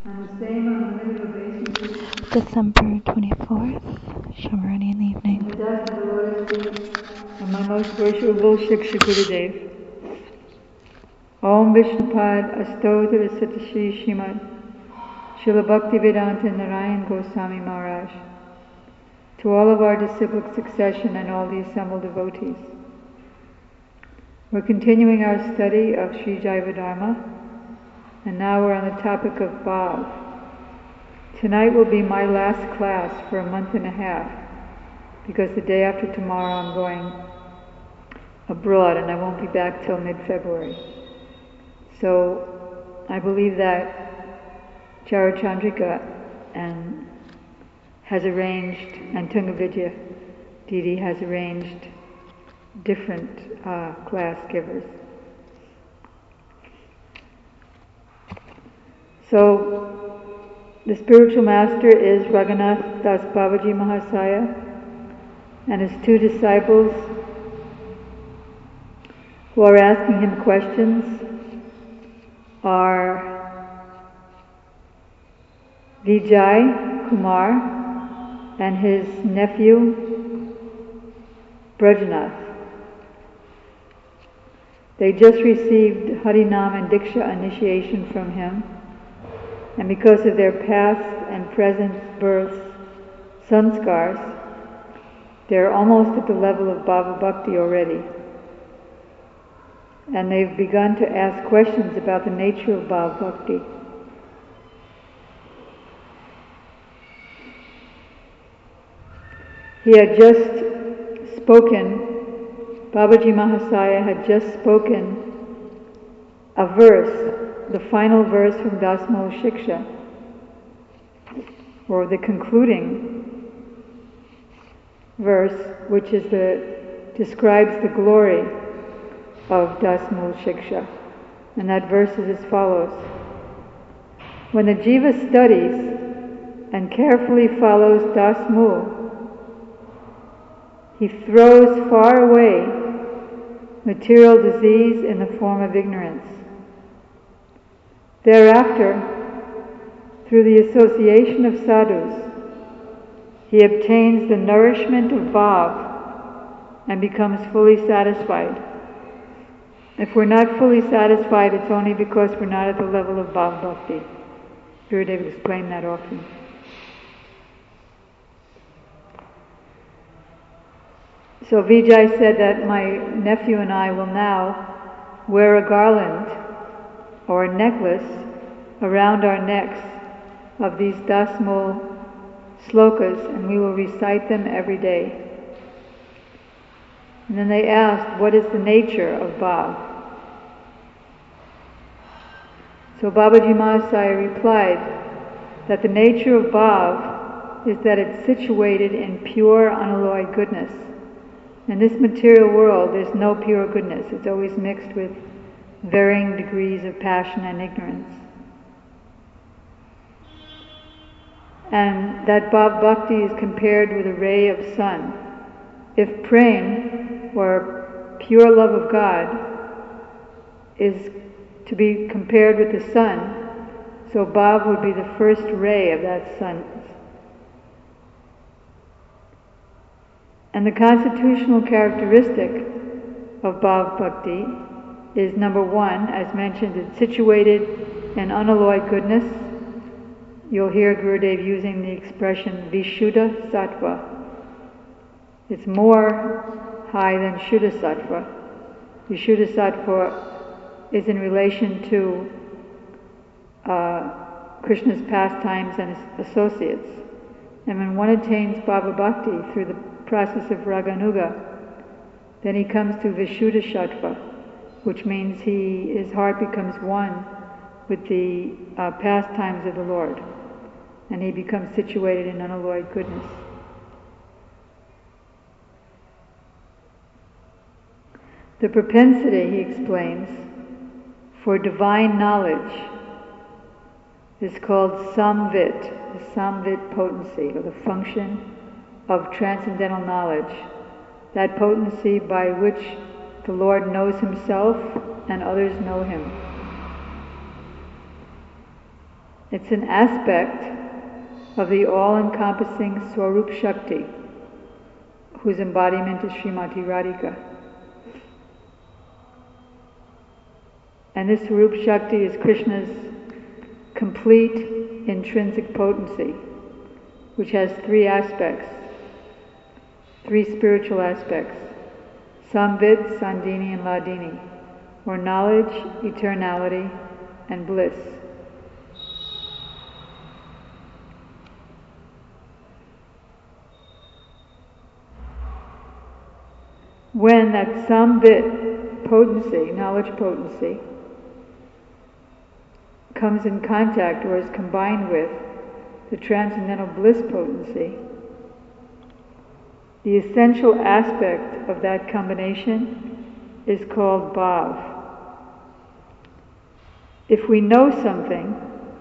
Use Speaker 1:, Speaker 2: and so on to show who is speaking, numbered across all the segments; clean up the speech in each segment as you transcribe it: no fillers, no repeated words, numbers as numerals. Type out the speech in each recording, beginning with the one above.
Speaker 1: On the same unlimited obeisance,
Speaker 2: December 24th, Shamarani in the evening.
Speaker 1: the dust of the lotus feet of my most worshipable Shiksha Gurudev. Om Vishnupad Astotra Satashi Shrimad Srila Bhaktivedanta Narayan Goswami Maharaj. To all of our disciplic succession and all the assembled devotees. We're continuing our study of Sri Jaiva Dharma, and now we're on the topic of Bhav. Tonight will be my last class for a month and a half, because the day after tomorrow I'm going abroad and I won't be back till mid-February. So I believe that Charachandrika has arranged, and Tungavidya Didi has arranged different class givers. So the spiritual master is Raghunath Das Babaji Mahasaya, and his two disciples who are asking him questions are Vijay Kumar and his nephew Brajanath. They just received Harinam and Diksha initiation from him, and because of their past and present births, sanskars, they're almost at the level of Bhava Bhakti already. And they've begun to ask questions about the nature of Bhava Bhakti. He had just spoken, Babaji Mahasaya had just spoken a verse, the final verse from Dasmol Shiksha, or the concluding verse, which describes the glory of Dasmul Shiksha. And that verse is as follows. When the jiva studies and carefully follows Dasmul, he throws far away material disease in the form of ignorance. Thereafter, through the association of sadhus, he obtains the nourishment of bhav and becomes fully satisfied. If we're not fully satisfied, it's only because we're not at the level of bhav bhakti. Gurudev explained that often. So Vijay said that my nephew and I will now wear a garland or a necklace around our necks of these Dasmul slokas, and we will recite them every day. And then they asked, what is the nature of Bhav? So Babaji Mahasaya replied that the nature of Bhav is that it's situated in pure, unalloyed goodness. In this material world, there's no pure goodness. It's always mixed with varying degrees of passion and ignorance. And that Bhav Bhakti is compared with a ray of sun. If prem, or pure love of God, is to be compared with the sun, so Bhav would be the first ray of that sun. And the constitutional characteristic of Bhav Bhakti is number one, as mentioned, it's situated in unalloyed goodness. You'll hear Gurudev using the expression Vishuddha Sattva. It's more high than Shuddha Sattva. Vishuddha Sattva is in relation to Krishna's pastimes and his associates. And when one attains Bhava Bhakti through the process of Raganuga, then he comes to Vishuddha Sattva, which means his heart becomes one with the pastimes of the Lord, and he becomes situated in unalloyed goodness. The propensity, he explains, for divine knowledge is called samvit, the samvit potency, or the function of transcendental knowledge, that potency by which the Lord knows himself and others know him. It It's an aspect of the all-encompassing Swarup Shakti, whose embodiment is Srimati Radhika. And this Swarup Shakti is Krishna's complete intrinsic potency, which has three aspects, three spiritual aspects: Samvid, Sandini, and Ladini, or knowledge, eternality, and bliss. When that Samvid potency, knowledge potency, comes in contact or is combined with the transcendental bliss potency, the essential aspect of that combination is called bhav. If we know something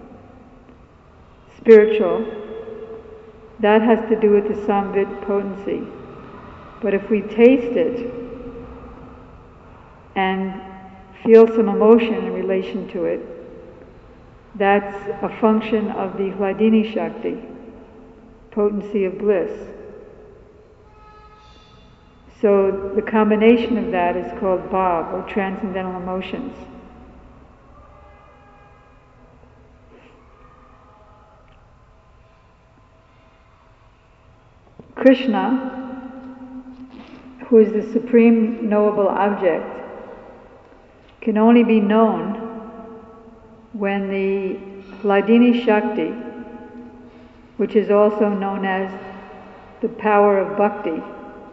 Speaker 1: spiritual, that has to do with the Samvid potency. But if we taste it and feel some emotion in relation to it, that's a function of the Hladini Shakti, potency of bliss. So the combination of that is called bhav, or transcendental emotions. Krishna, who is the supreme knowable object, can only be known when the Hladini Shakti, which is also known as the power of bhakti,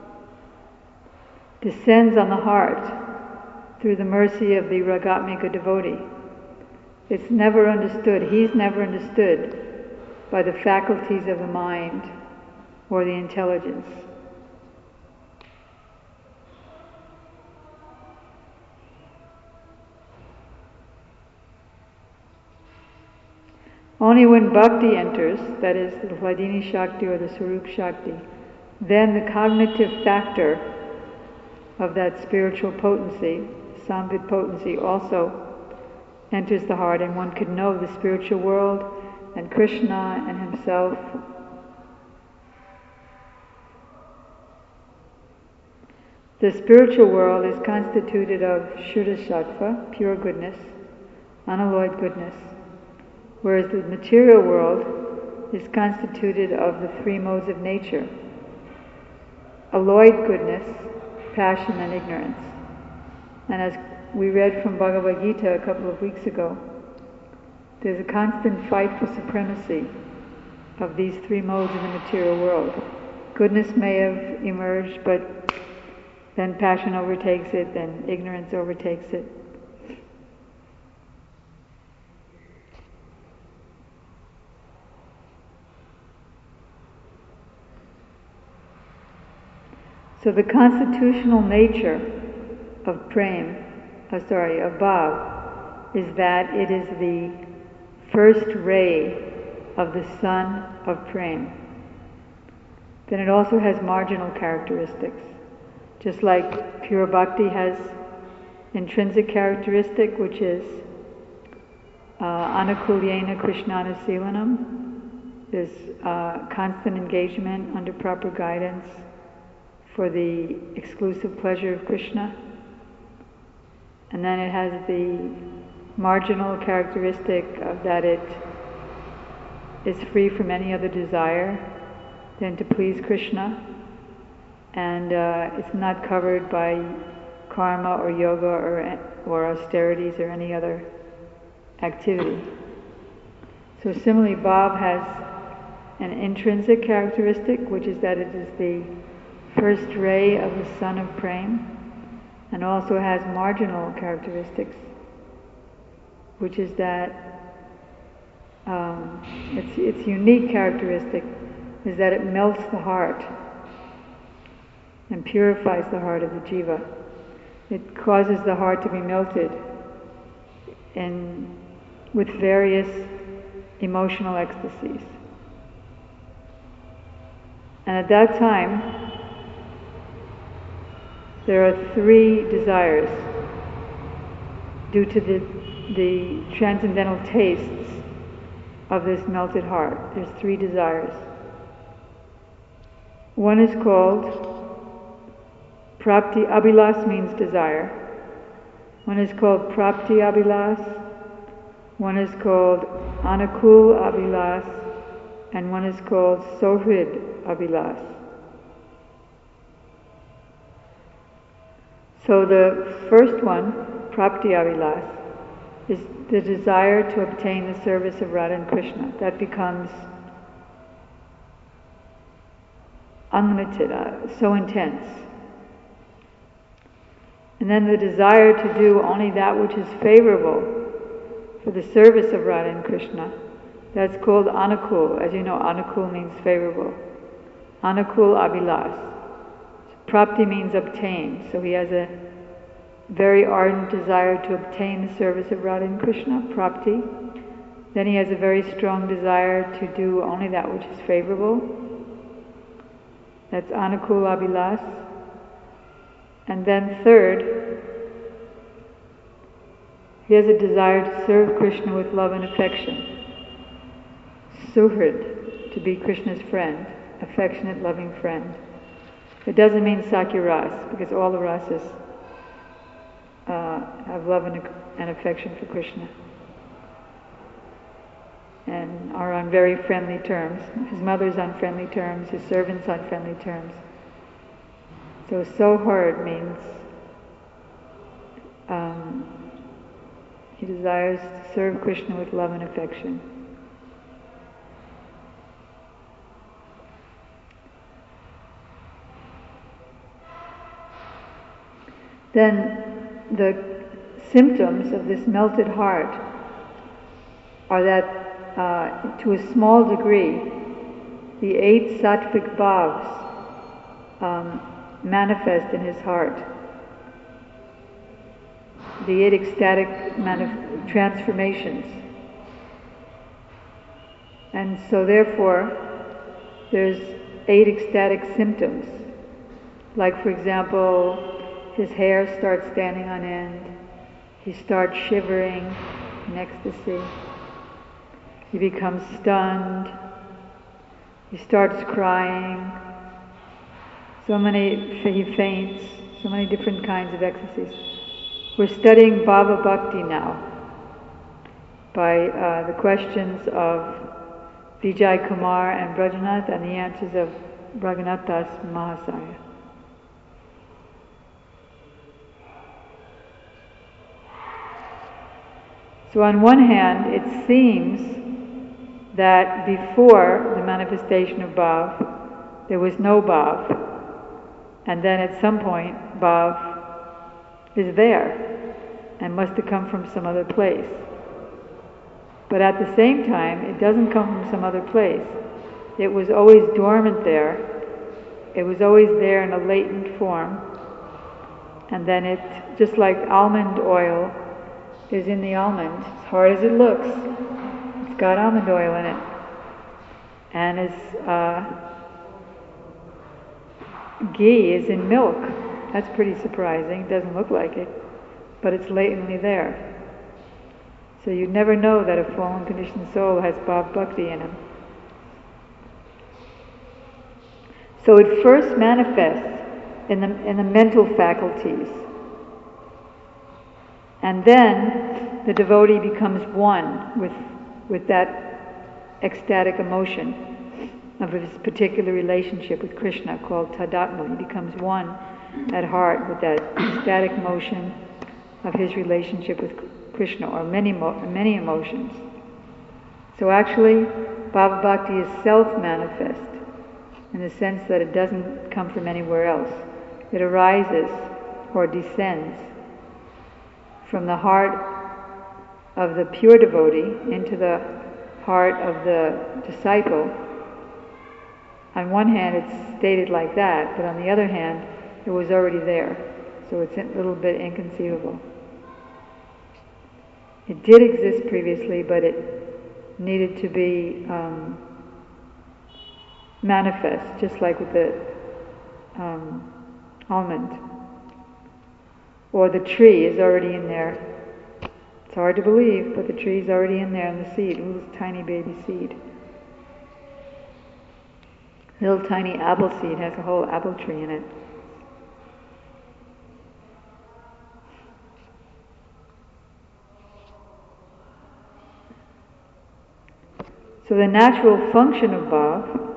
Speaker 1: descends on the heart through the mercy of the Ragatmika devotee. It's never understood, he's never understood by the faculties of the mind or the intelligence. Only when bhakti enters, that is the Hladini Shakti or the Swarup Shakti, then the cognitive factor of that spiritual potency, Samvid potency, also enters the heart, and one could know the spiritual world and Krishna and himself. The spiritual world is constituted of Shuddha Sattva, pure goodness, unalloyed goodness, whereas the material world is constituted of the three modes of nature: alloyed goodness, passion, and ignorance. And as we read from Bhagavad Gita a couple of weeks ago, there's a constant fight for supremacy of these three modes in the material world. Goodness may have emerged, but then passion overtakes it, then ignorance overtakes it. So the constitutional nature of of bhav, is that it is the first ray of the sun of prema. Then it also has marginal characteristics. Just like pure bhakti has intrinsic characteristic, which is anukulyena krishnana silanam, there's constant engagement under proper guidance for the exclusive pleasure of Krishna. And then it has the marginal characteristic of that it is free from any other desire than to please Krishna, and it's not covered by karma or yoga or austerities or any other activity. So similarly, bhav has an intrinsic characteristic, which is that it is the first ray of the sun of prema, and also has marginal characteristics, which is that its unique characteristic is that it melts the heart and purifies the heart of the jiva. It causes the heart to be melted with various emotional ecstasies. And at that time, there are three desires due to the transcendental tastes of this melted heart. There's 3 desires. One is called Prapti Abhilas, means desire. One is called Prapti Abhilas. One is called Anukul Abhilas. And one is called Sohrid Abhilas. So the first one, Prapti Abhilas, is the desire to obtain the service of Radha and Krishna. That becomes unlimited, so intense. And then the desire to do only that which is favorable for the service of Radha and Krishna, that's called Anukul. As you know, Anukul means favorable. Anukul Abhilas. Prapti means obtain. So he has a very ardent desire to obtain the service of Radha and Krishna, Prapti. Then he has a very strong desire to do only that which is favorable. That's Anukul Abhilas. And then third, he has a desire to serve Krishna with love and affection. Suhrid, to be Krishna's friend, affectionate, loving friend. It doesn't mean Sakya Ras, because all the rasas have love and affection for Krishna and are on very friendly terms. His mother's on friendly terms, his servants on friendly terms. So Sohard means he desires to serve Krishna with love and affection. Then the symptoms of this melted heart are that to a small degree the 8 sattvic bhavs manifest in his heart. The 8 ecstatic transformations. And so therefore there's 8 ecstatic symptoms. Like, for example, his hair starts standing on end, he starts shivering in ecstasy, he becomes stunned, he starts crying, he faints, so many different kinds of ecstasies. We're studying Bhava Bhakti now by the questions of Vijay Kumar and Brajanath and the answers of Raghunath Das Mahasaya. So on one hand, it seems that before the manifestation of Bhav, there was no Bhav. And then at some point, Bhav is there and must have come from some other place. But at the same time, it doesn't come from some other place. It was always dormant there. It was always there in a latent form. And then it, just like almond oil is in the almond, as hard as it looks, it's got almond oil in it. And ghee is in milk. That's pretty surprising. It doesn't look like it, but it's latently there. So you never know that a fallen conditioned soul has Bhav Bhakti in him. So it first manifests in the mental faculties. And then the devotee becomes one with that ecstatic emotion of his particular relationship with Krishna called Tadatma. He becomes one at heart with that ecstatic motion of his relationship with Krishna, or many emotions. So actually, Bhava Bhakti is self-manifest in the sense that it doesn't come from anywhere else. It arises or descends from the heart of the pure devotee into the heart of the disciple. On one hand, it's stated like that, but on the other hand, it was already there. So it's a little bit inconceivable. It did exist previously, but it needed to be manifest, just like with the almond. Or the tree is already in there, It's hard to believe, but the tree's already in there in the seed, little tiny baby seed. Little tiny apple seed has a whole apple tree in it. So the natural function of bhav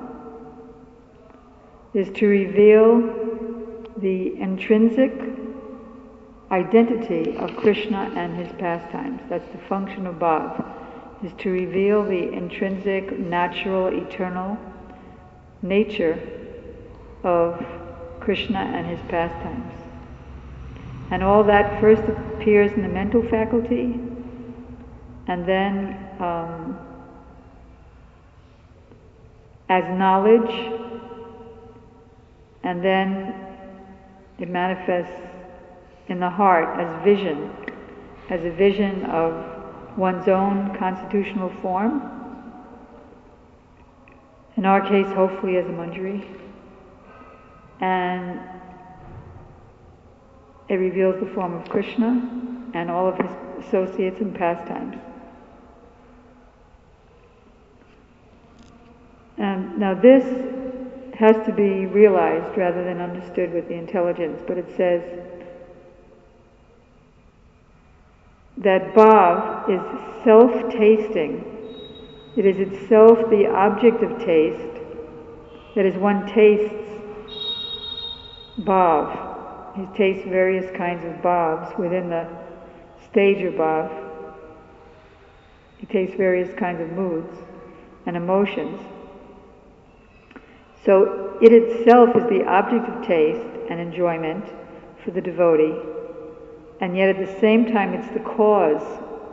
Speaker 1: is to reveal the intrinsic identity of Krishna and his pastimes. That's the function of bhav, is to reveal the intrinsic, natural, eternal nature of Krishna and his pastimes. And all that first appears in the mental faculty, and then as knowledge, and then it manifests in the heart as vision, as a vision of one's own constitutional form. In our case, hopefully as a manjari. And it reveals the form of Krishna and all of his associates and pastimes. And now this has to be realized rather than understood with the intelligence, but it says that bhav is self-tasting. It is itself the object of taste. That is, one tastes bhav. He tastes various kinds of bhavs within the stage of bhav. He tastes various kinds of moods and emotions. So it itself is the object of taste and enjoyment for the devotee, and yet at the same time it's the cause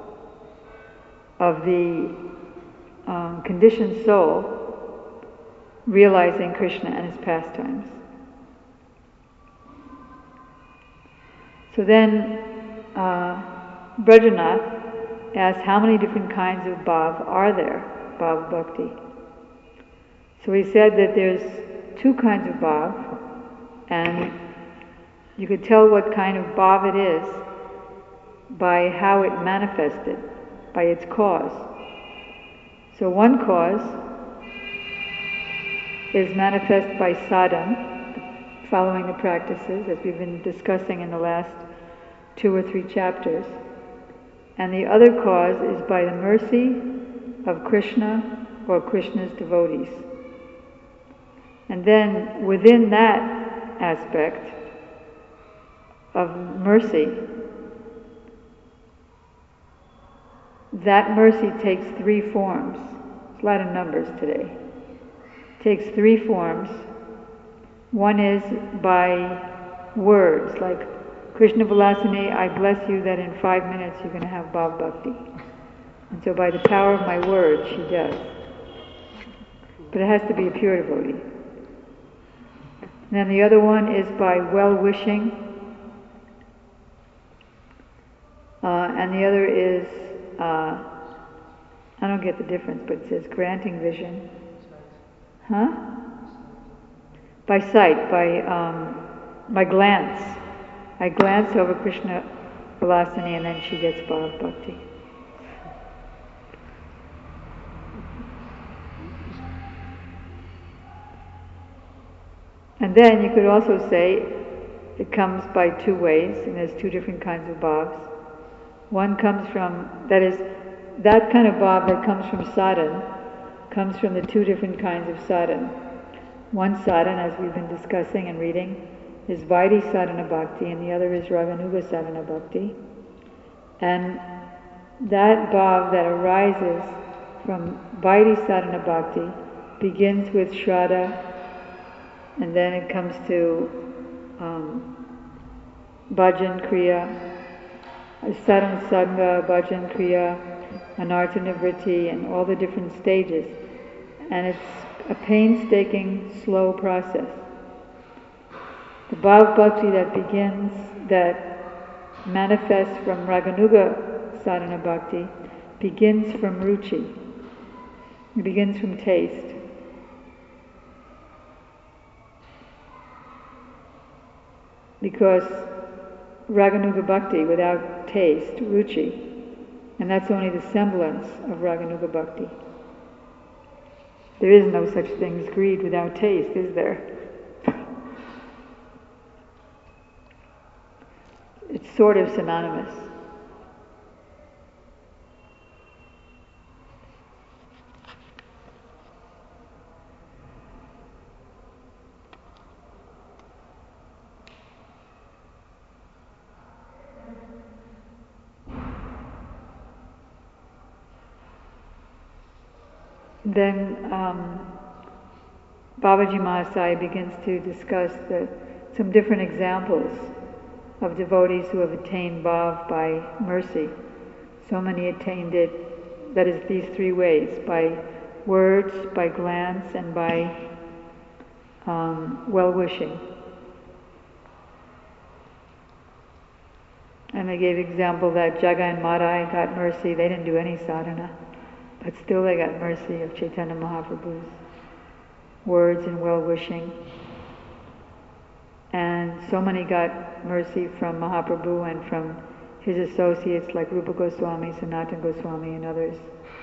Speaker 1: of the conditioned soul realizing Krishna and his pastimes. So then Brajanath asks, how many different kinds of bhav are there, bhav bhakti? So he said that there's two kinds of bhav, and you could tell what kind of bhav it is by how it manifested, by its cause. So one cause is manifest by sadhana, following the practices, as we've been discussing in the last 2 or 3 chapters. And the other cause is by the mercy of Krishna or Krishna's devotees. And then within that aspect of mercy, that mercy takes 3 forms. It's a lot of numbers today. It takes 3 forms. One is by words, like Krishna Vilasini, I bless you that in 5 minutes you're going to have bhav bhakti. And so by the power of my words, she does. But it has to be a pure devotee. And then the other one is by well-wishing, and the other is, I don't get the difference, but it says granting vision. Huh? By sight, by glance. I glance over Krishna Vilasini and then she gets bhav bhakti. And then you could also say it comes by 2 ways, and there's 2 different kinds of bhavs. One comes from, that is, that kind of bhav that comes from sadhana, comes from the 2 different kinds of sadhana. One sadhana, as we've been discussing and reading, is Vaidhi sadhana bhakti, and the other is Raganuga sadhana bhakti. And that bhav that arises from Vaidhi sadhana bhakti begins with Shraddha, and then it comes to bhajan kriya, sadhana sangha, bhajan kriya, anartha nivritti, and all the different stages. And it's a painstaking, slow process. The bhav bhakti that manifests from Raganuga sadhana bhakti begins from ruchi. It begins from taste. Because Raganuga bhakti, without taste, ruchi, And that's only the semblance of Raganuga Bhakti. There is no such thing as greed without taste, is there? It's sort of synonymous. Then Babaji Mahasaya begins to discuss some different examples of devotees who have attained bhav by mercy. So many attained it, that is, these three ways: by words, by glance, and by well-wishing. And they gave example that Jagai and Madai got mercy. They didn't do any sadhana, but still they got mercy of Chaitanya Mahaprabhu's words and well-wishing. And so many got mercy from Mahaprabhu and from his associates like Rupa Goswami, Sanatana Goswami, and others.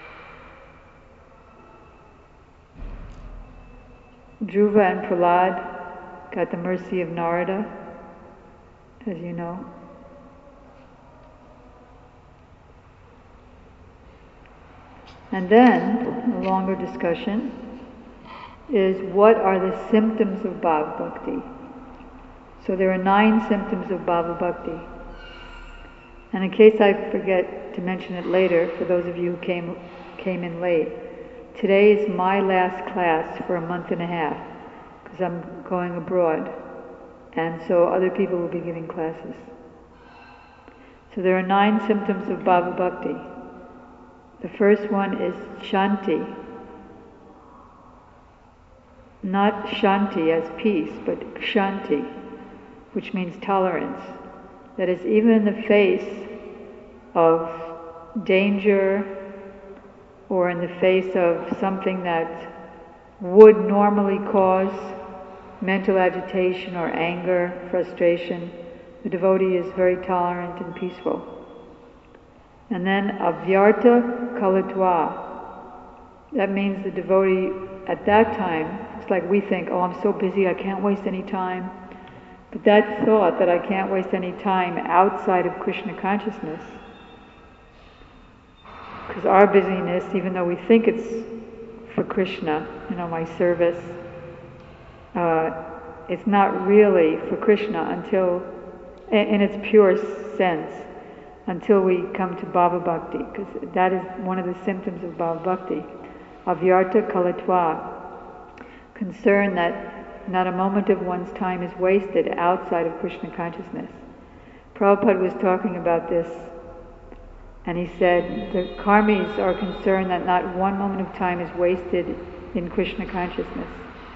Speaker 1: Dhruva and Prahlad got the mercy of Narada, as you know. And then, a longer discussion is what are the symptoms of Bhava Bhakti. So there are 9 symptoms of Bhava Bhakti. And in case I forget to mention it later, for those of you who came in late, today is my last class for a month and a half, because I'm going abroad, and so other people will be giving classes. So there are 9 symptoms of Bhava Bhakti. The first one is Shanti. Not Shanti as peace, but Kshanti, which means tolerance. That is, even in the face of danger or in the face of something that would normally cause mental agitation or anger, frustration, the devotee is very tolerant and peaceful. And then avyarta kalatva. That means the devotee at that time, it's like we think, oh, I'm so busy, I can't waste any time. But that thought that I can't waste any time outside of Krishna consciousness, because our busyness, even though we think it's for Krishna, my service, it's not really for Krishna until, in its pure sense, until we come to Bhava Bhakti, because that is one of the symptoms of Bhava Bhakti. Avyarta kalatva. Concern that not a moment of one's time is wasted outside of Krishna consciousness. Prabhupada was talking about this, and he said the karmis are concerned that not one moment of time is wasted in Krishna consciousness.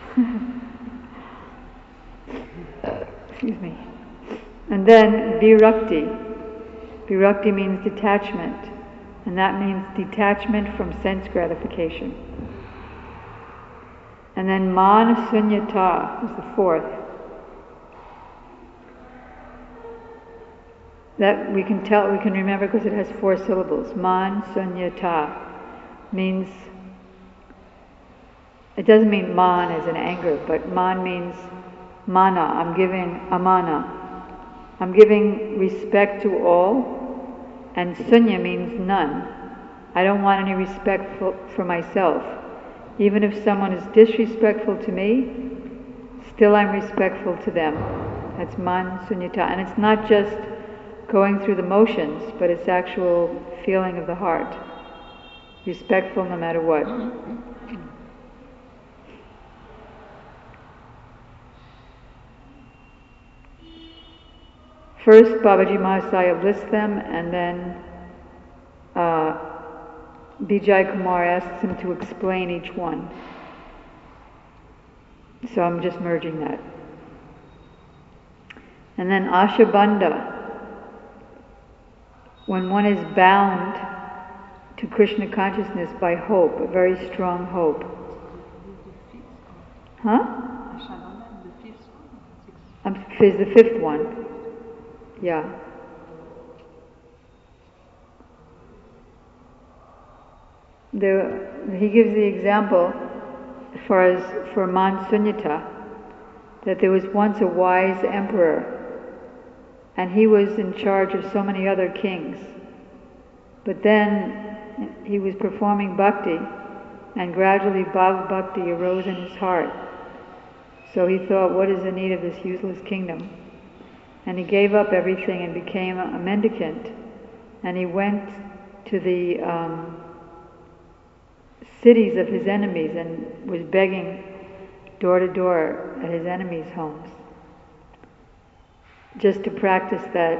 Speaker 1: Excuse me. And then virakti. Virakti means detachment, and that means detachment from sense gratification. And then man sunyata is the fourth. That we can remember because it has 4 syllables. Man sunyata means, it doesn't mean man as in anger, but man means mana, I'm giving amana. I'm giving respect to all, and sunya means none. I don't want any respect for myself. Even if someone is disrespectful to me, still I'm respectful to them. That's man sunyata. And it's not just going through the motions, but it's actual feeling of the heart. Respectful no matter what. First, Babaji Mahasaya lists them, and then Bijay Kumar asks him to explain each one. So I'm just merging that. And then Ashabandha. When one is bound to Krishna consciousness by hope, a very strong hope. Huh? Is the 5th one. Yeah. he gives the example for Mansunyata, that there was once a wise emperor, and he was in charge of so many other kings. But then he was performing bhakti, and gradually Bhava Bhakti arose in his heart. So he thought, what is the need of this useless kingdom? And he gave up everything and became a mendicant. And he went to the cities of his enemies and was begging door to door at his enemies' homes, just to practice that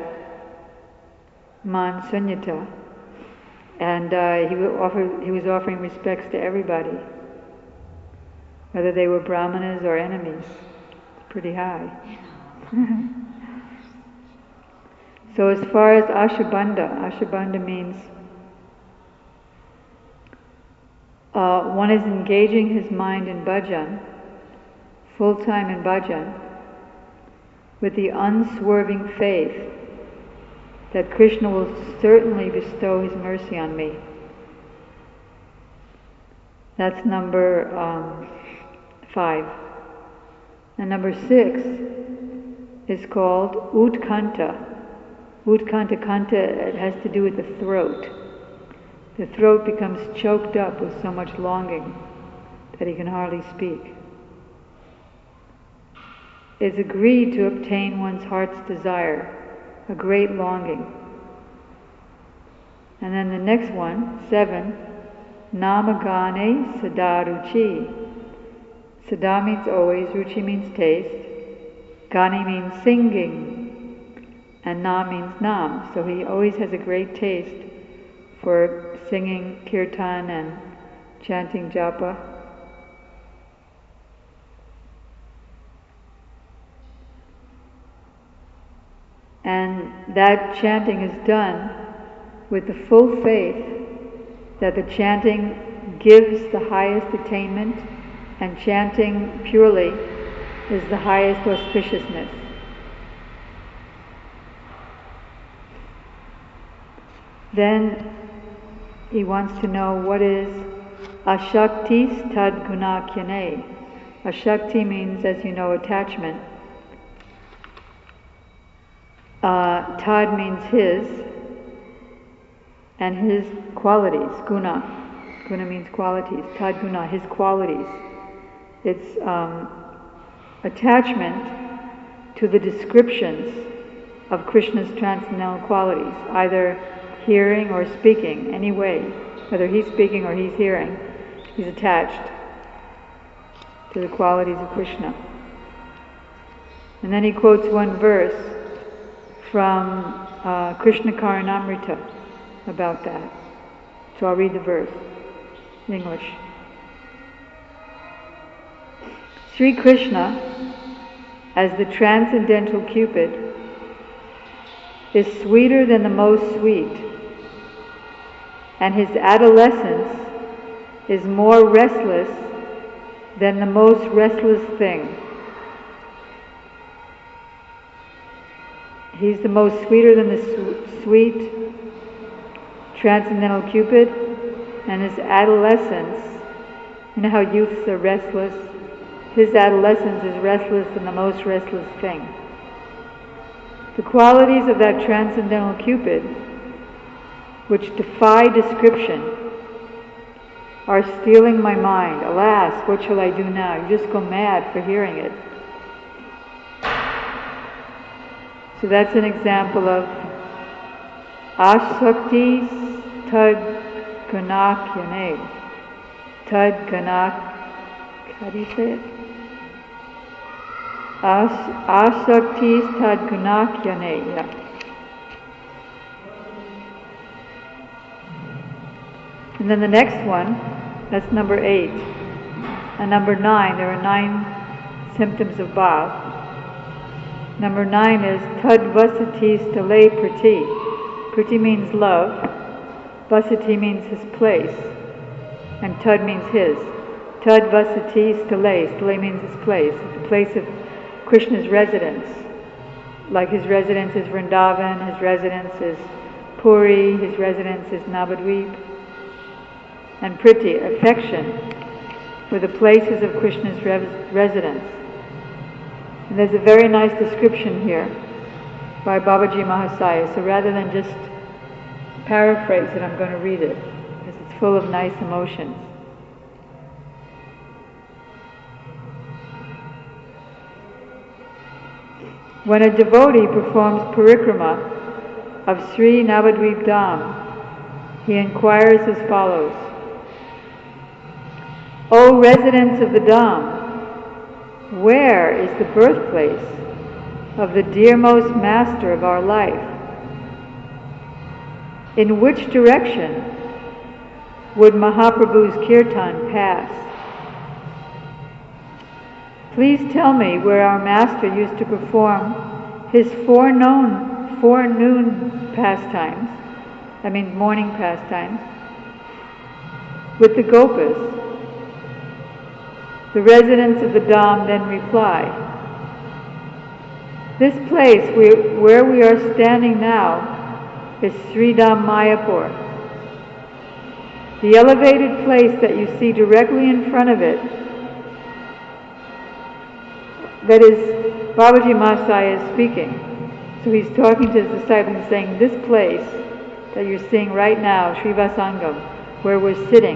Speaker 1: Mansunyata. And he was offering respects to everybody, whether they were brahmanas or enemies. It's pretty high. So as far as Ashabandha means one is engaging his mind in bhajan, full-time in bhajan, with the unswerving faith that Krishna will certainly bestow his mercy on me. That's number 5. And number 6 is called Utkanta. Utkanta, it has to do with the throat. The throat becomes choked up with so much longing that he can hardly speak. It's agreed to obtain one's heart's desire, a great longing. And then the next one, 7, Namagane Sadaruchi. Sada means always, Ruchi means taste, Gani means singing, and Nam means Nam. So he always has a great taste for singing kirtan and chanting japa. And that chanting is done with the full faith that the chanting gives the highest attainment, and chanting purely is the highest auspiciousness. Then he wants to know what is Ashaktis tad gunakyane. Ashakti means, as you know, attachment. Tad means his, and his qualities, guna. Guna means qualities. Tad guna, his qualities. It's attachment to the descriptions of Krishna's transcendental qualities, either hearing or speaking, any way. Whether he's speaking or he's hearing, he's attached to the qualities of Krishna. And then he quotes one verse from Krishna Karanamrita about that. So I'll read the verse in English. Sri Krishna, as the transcendental Cupid, is sweeter than the most sweet, and his adolescence is more restless than the most restless thing. He's the most sweeter than the sweet transcendental Cupid, and his adolescence, you know how youths are restless? His adolescence is restless than the most restless thing. The qualities of that transcendental Cupid, which defy description, are stealing my mind. Alas, what shall I do now? You just go mad for hearing it. So that's an example of Asakti tad gunakyane. Tad gunak, how do you say it? Asakti tad gunakyane, yeah. And then the next one, that's number 8. And number 9, there are 9 symptoms of bhav. Number 9 is tad vasati stale prati. Prati means love, vasati means his place, and tad means his. Tad vasati stale. Stale means his place. It's the place of Krishna's residence. Like his residence is Vrindavan, his residence is Puri, his residence is Navadvip. and priti, affection, for the places of Krishna's residence. And there's a very nice description here by Babaji Mahasaya, so rather than just paraphrase it, I'm going to read it, because it's full of nice emotions. When a devotee performs parikrama of Sri Navadvip Dham, he inquires as follows: O residents of the Dham, where is the birthplace of the dearmost master of our life? In which direction would Mahaprabhu's kirtan pass? Please tell me where our master used to perform his forenoon pastimes, morning pastimes, with the gopas. The residents of the Dham then reply, this place where we are standing now is Sri Dham Mayapur. The elevated place that you see directly in front of it, that is, Babaji Mahasaya is speaking. So he's talking to his disciples and saying, this place that you're seeing right now, Srivasangam, where we're sitting,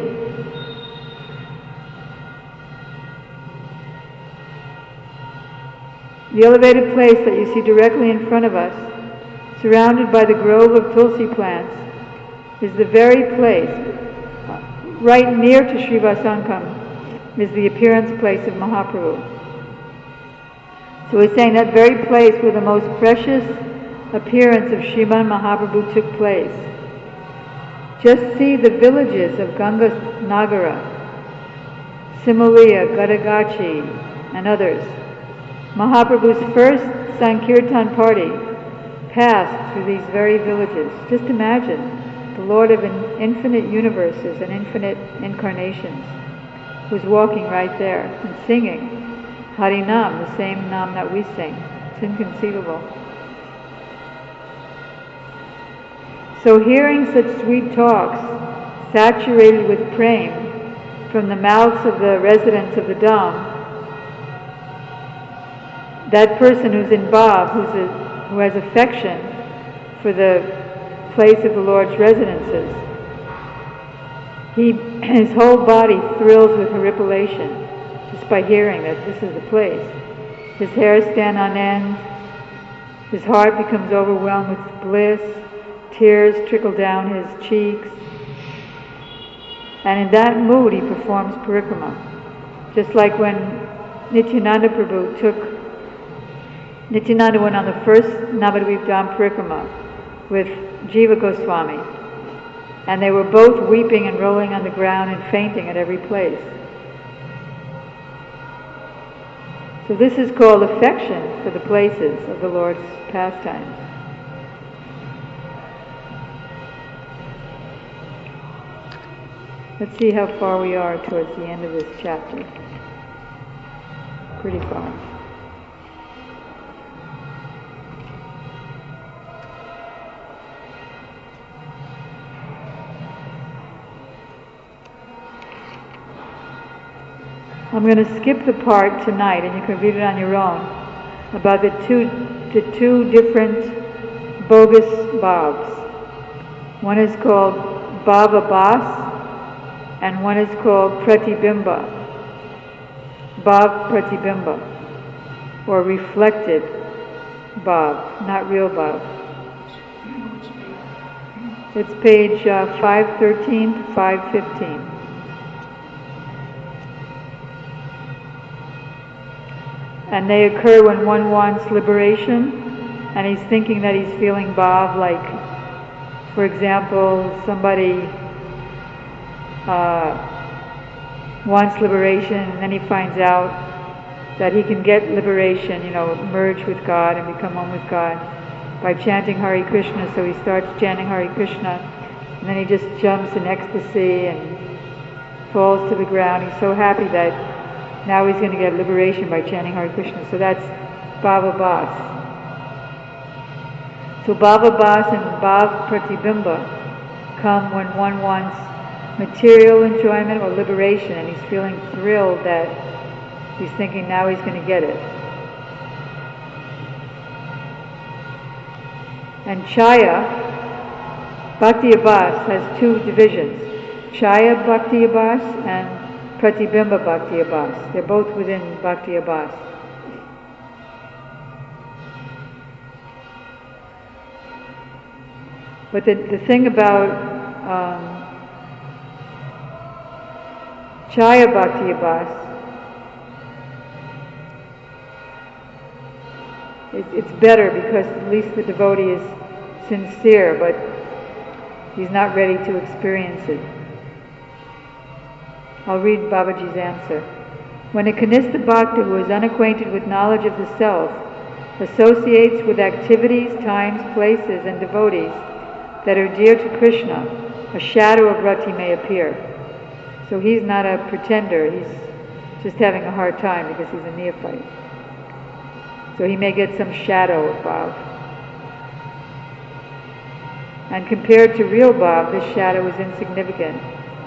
Speaker 1: the elevated place that you see directly in front of us, surrounded by the grove of tulsi plants, is the very place, right near to Srivasangam, is the appearance place of Mahaprabhu. So he's saying that very place where the most precious appearance of Sriman Mahaprabhu took place. Just see the villages of Ganga Nagara, Simulia, Gadagachi, and others. Mahaprabhu's first Sankirtan party passed through these very villages. Just imagine the Lord of infinite universes and infinite incarnations who's walking right there and singing Harinam, the same Nam that we sing. It's inconceivable. So hearing such sweet talks, saturated with prem, from the mouths of the residents of the Dham, that person who's in bhav, who has affection for the place of the Lord's residences, his whole body thrills with horripilation just by hearing that this is the place. His hairs stand on end, his heart becomes overwhelmed with bliss, tears trickle down his cheeks, and in that mood he performs parikrama. Just like when Nityananda went on the first Navadvip Dham parikrama with Jiva Goswami, and they were both weeping and rolling on the ground and fainting at every place. So this is called affection for the places of the Lord's pastimes. Let's see how far we are towards the end of this chapter. Pretty far. I'm going to skip the part tonight, and you can read it on your own, about the two different bogus bhavs. One is called bhava bhas, and one is called pratibimba, bhav pratibimba, or reflected bhav, not real bhav. It's page 513 to 515. And they occur when one wants liberation, and he's thinking that he's feeling bhav, like, for example, somebody wants liberation, and then he finds out that he can get liberation, merge with God and become one with God by chanting Hare Krishna. So he starts chanting Hare Krishna, and then he just jumps in ecstasy and falls to the ground. He's so happy that now he's going to get liberation by chanting Hare Krishna. So that's bhava bhas. So bhava bhas and bhav pratibimba come when one wants material enjoyment or liberation, and he's feeling thrilled that he's thinking now he's going to get it. And Chaya, Bhakti Abhas has two divisions, Chaya Bhakti Abhas and Pratibimba Bhakti Abhas. They're both within Bhakti Abhas. But the thing about Chaya Bhakti Abhas, it's better because at least the devotee is sincere, but he's not ready to experience it. I'll read Babaji's answer. When a Kanistha Bhakta who is unacquainted with knowledge of the self associates with activities, times, places, and devotees that are dear to Krishna, a shadow of rati may appear. So he's not a pretender, he's just having a hard time because he's a neophyte. So he may get some shadow of Bhav. And compared to real Bhav, this shadow is insignificant.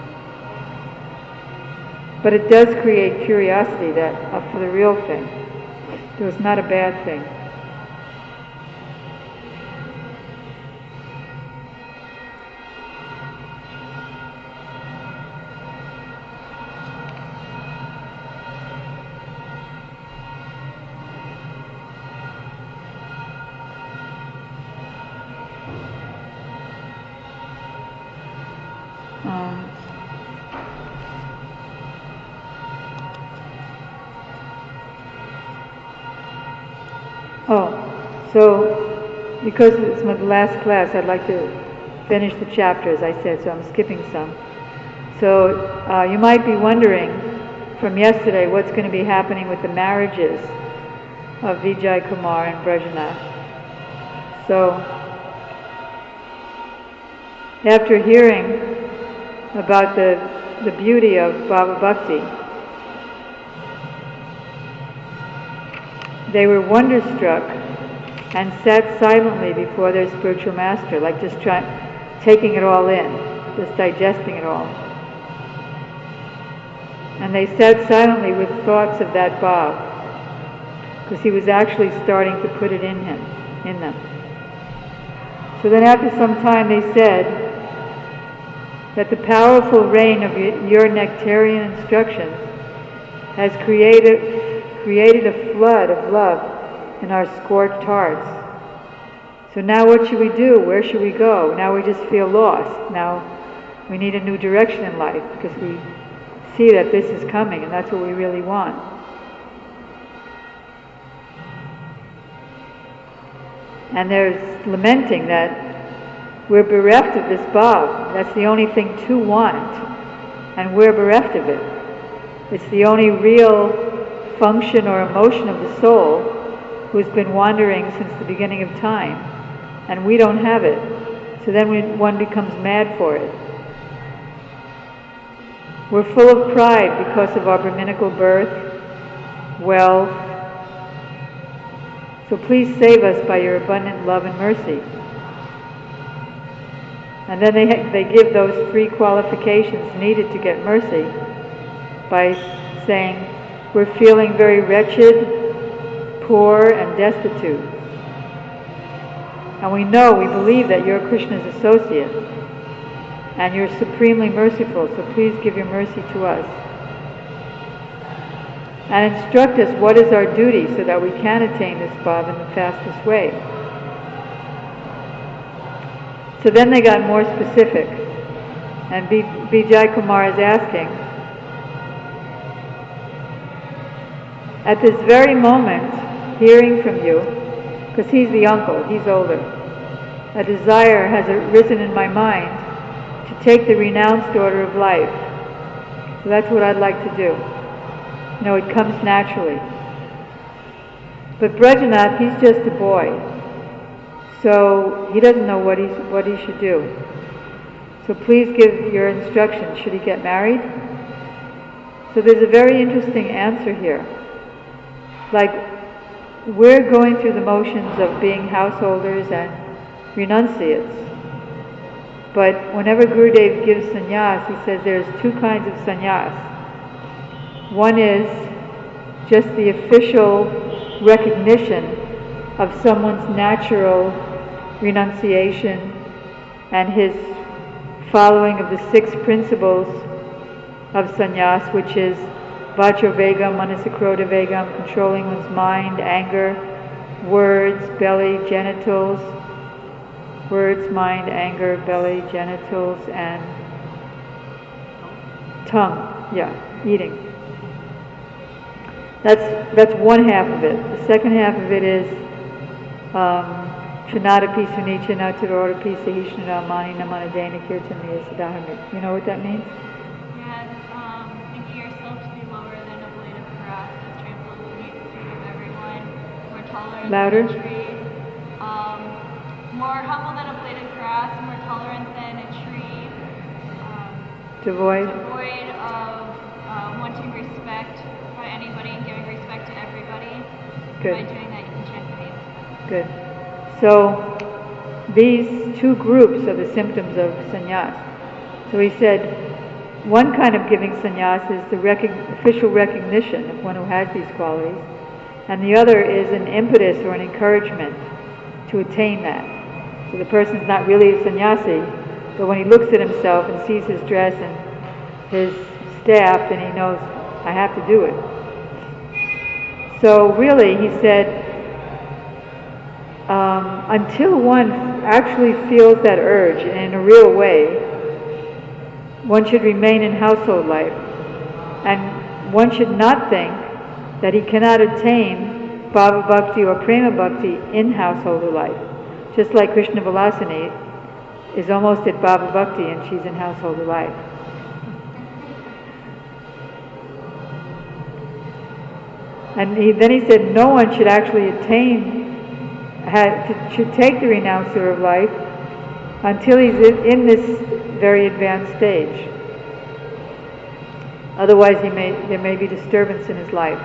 Speaker 1: But it does create curiosity for the real thing. So it's not a bad thing. So because it's my last class, I'd like to finish the chapter, as I said, so I'm skipping some. So you might be wondering from yesterday what's going to be happening with the marriages of Vijay Kumar and Brajanath. So after hearing about the beauty of Bhava Bhakti, they were wonderstruck and sat silently before their spiritual master, like just taking it all in, just digesting it all. And they sat silently with thoughts of that Bhav, because he was actually starting to put it in them. So then after some time they said that the powerful rain of your nectarian instructions has created a flood of love in our scorched hearts. So now what should we do? Where should we go? Now we just feel lost. Now we need a new direction in life because we see that this is coming and that's what we really want. And there's lamenting that we're bereft of this bhav. That's the only thing to want, and we're bereft of it. It's the only real function or emotion of the soul who's been wandering since the beginning of time, and we don't have it. So then one becomes mad for it. We're full of pride because of our Brahminical birth, wealth. So please save us by your abundant love and mercy. And then they give those 3 qualifications needed to get mercy by saying, we're feeling very wretched, poor, and destitute. And we believe that you're Krishna's associate, and you're supremely merciful, so please give your mercy to us. And instruct us what is our duty so that we can attain this bhav in the fastest way. So then they got more specific, and Vijay Kumar is asking, at this very moment, hearing from you, because he's the uncle, he's older, a desire has arisen in my mind to take the renounced order of life. So that's what I'd like to do. It comes naturally. But Brajanath, he's just a boy, so he doesn't know what he should do. So please give your instructions. Should he get married? So there's a very interesting answer here. Like, we're going through the motions of being householders and renunciates. But whenever Gurudev gives sannyas, he says there's two kinds of sannyas. One is just the official recognition of someone's natural renunciation and his following of the 6 principles of sannyas, which is vacho vegam, manasakrodha vegam, controlling one's mind, anger, words, belly, genitals, words, mind, anger, belly, genitals, and tongue. Yeah, eating. That's one half of it. The second half of it is Chanadapi Sunicha Natarapi Sahishnara Mani Namanadena Kirtaniya Sadahami. You know what that means?
Speaker 3: Yeah, thinking yourself to be lower than a blade of grass that's trampled beneath the feet of everyone, more tolerant
Speaker 1: Louder.
Speaker 3: than a tree, more humble than a blade of grass, more tolerant than a tree,
Speaker 1: Devoid
Speaker 3: of wanting respect by anybody and giving respect to everybody.
Speaker 1: Good.
Speaker 3: By doing that, you can chant faith.
Speaker 1: Good. So these two groups are the symptoms of sannyas. So he said one kind of giving sannyas is the official recognition of one who has these qualities, and the other is an impetus or an encouragement to attain that. So the person's not really a sannyasi, but when he looks at himself and sees his dress and his staff, then he knows, I have to do it. So really, he said, until one actually feels that urge in a real way, one should remain in household life. And one should not think that he cannot attain Bhava Bhakti or Prema Bhakti in household life. Just like Krishna Vilasini is almost at Bhava Bhakti and she's in household life. And then he said no one should actually should take the renouncer of life until he's in this very advanced stage. Otherwise there may be disturbance in his life.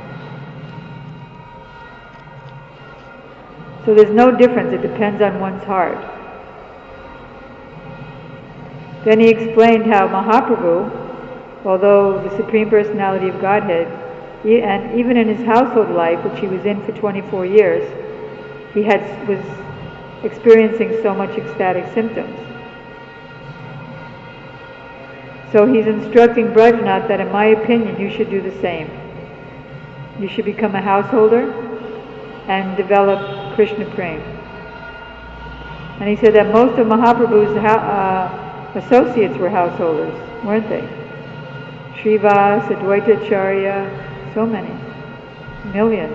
Speaker 1: So there's no difference, it depends on one's heart. Then he explained how Mahaprabhu, although the Supreme Personality of Godhead, and even in his household life, which he was in for 24 years, he was experiencing so much ecstatic symptoms. So he's instructing Brajanath that, in my opinion, you should do the same. You should become a householder and develop Krishna Prema. And he said that most of Mahaprabhu's associates were householders, weren't they? Srivas, Advaita Acharya, so many, millions.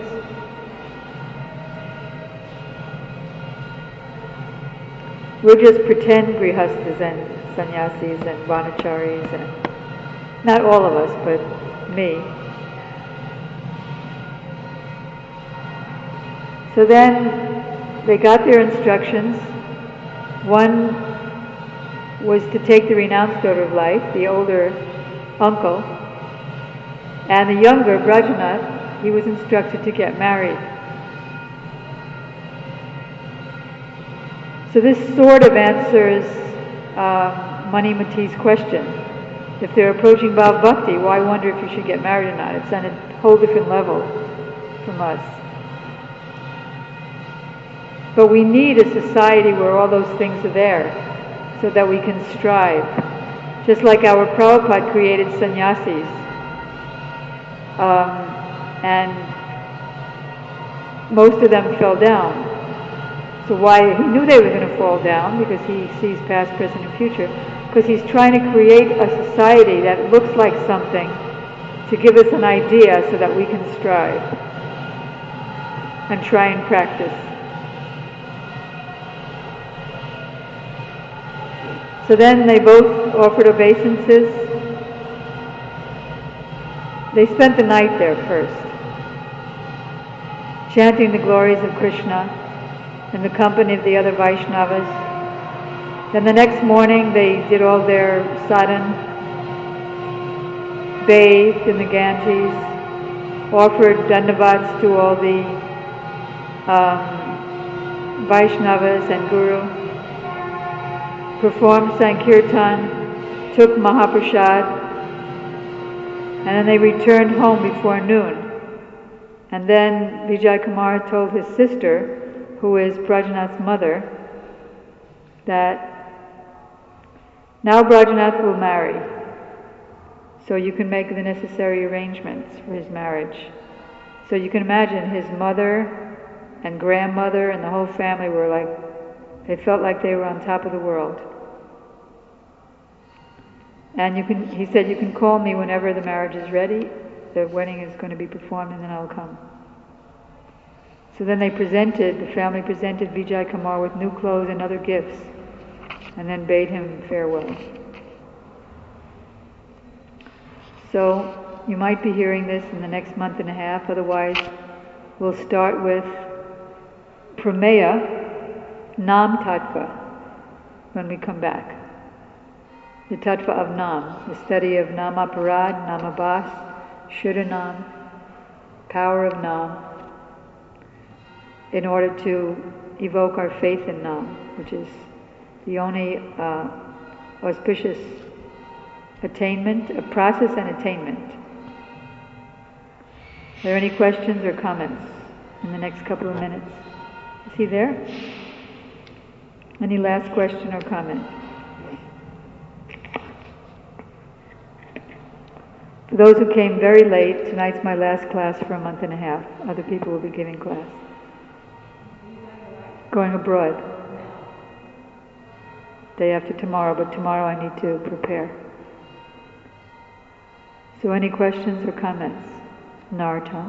Speaker 1: We're just pretend grihastas and sannyasis and vanacharis, and not all of us, but me. So then they got their instructions. One was to take the renounced daughter of life, the older uncle, and the younger, Brajanath, he was instructed to get married. So this sort of answers Mani Mati's question. If they're approaching Bhava Bhakti, why wonder if you should get married or not? It's on a whole different level from us. But we need a society where all those things are there, so that we can strive. Just like our Prabhupada created sannyasis, and most of them fell down. So why? He knew they were going to fall down, because he sees past, present, and future, because he's trying to create a society that looks like something to give us an idea so that we can strive and try and practice. So then they both offered obeisances. They spent the night there first, chanting the glories of Krishna in the company of the other Vaishnavas. Then the next morning they did all their sadhana, bathed in the Ganges, offered dandavats to all the Vaishnavas and Guru, performed Sankirtan, took Mahaprasad, and then they returned home before noon. And then Vijay Kumar told his sister, who is Brajanath's mother, that now Brajanath will marry, so you can make the necessary arrangements for his marriage. So you can imagine his mother and grandmother and the whole family were like, they felt like they were on top of the world. And he said, you can call me whenever the marriage is ready, the wedding is going to be performed, and then I'll come. So then the family presented Vijay Kumar with new clothes and other gifts, and then bade him farewell. So you might be hearing this in the next month and a half, otherwise we'll start with Prameya Nam Tattva when we come back. The Tattva of Nam, the study of Namaparad, Namabhas, Shuddha Nam, power of Nam, in order to evoke our faith in Nam, which is the only auspicious attainment, a process and attainment. Are there any questions or comments in the next couple of minutes? Is he there? Any last question or comment? For those who came very late, tonight's my last class for a month and a half. Other people will be giving class. Going abroad. Day after tomorrow, but tomorrow I need to prepare. So any questions or comments? Nartan?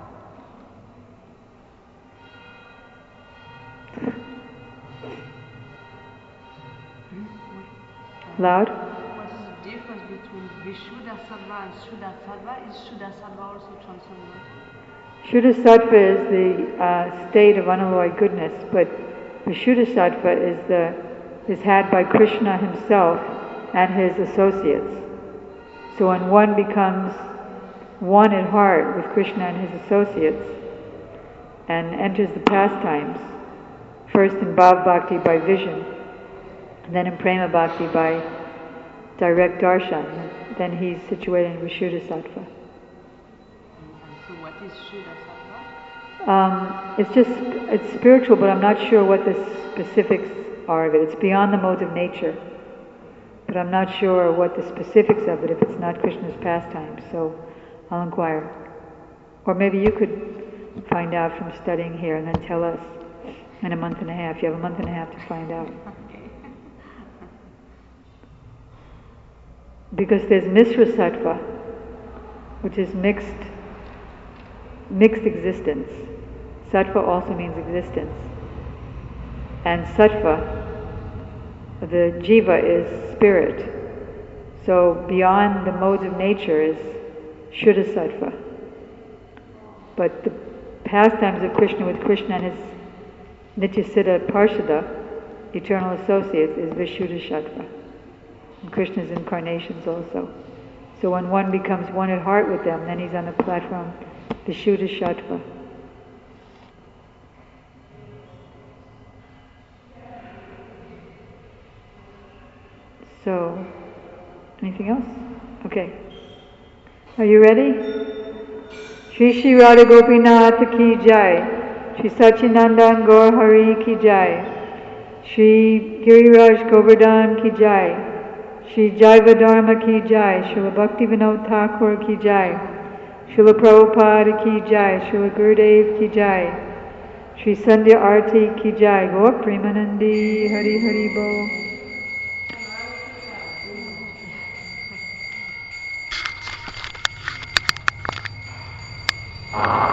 Speaker 1: Loud?
Speaker 4: What is the difference between Vishuddha Sattva and Shuddha Sattva? Is Shuddha Sattva also transcendental?
Speaker 1: Shuddha Sattva is the state of unalloyed goodness, but Vishuddha Sattva is had by Krishna himself and his associates. So when one becomes one at heart with Krishna and his associates and enters the pastimes, first in Bhav Bhakti by vision, and then in Prema Bhakti by direct darshan, then he's situated in Vishuddha Sattva.
Speaker 4: And so what is Shuddha Sattva?
Speaker 1: It's spiritual, but I'm not sure what the specifics are of it. It's beyond the modes of nature. But I'm not sure what the specifics of it if it's not Krishna's pastime, so I'll inquire. Or maybe you could find out from studying here and then tell us in a month and a half. You have a month and a half to find out. Because there's Misra Sattva, which is mixed existence. Sattva also means existence. And Sattva, the jiva, is spirit. So beyond the modes of nature is Shuddha Sattva. But the pastimes of Krishna with Krishna and his Nityasiddha Parshada, eternal associates, is Vishuddha Sattva. And Krishna's incarnations also. So when one becomes one at heart with them, then he's on the platform Vishuddha Sattva. So, anything else? Okay. Are you ready? Shri Shri Radha Gopinath ki jai. Shri Sachinandan Gaur Hari ki jai. Shri Giriraj Govardhan ki jai. Shri Jaiva Dharma ki jai. Srila Bhakti Vinod Thakur ki jai. Srila Prabhupada ki jai. Srila Gurudev ki jai. Shri Sandhya Arti ki jai. Gaur Premanandi Hari Hari Bol.
Speaker 5: Ah.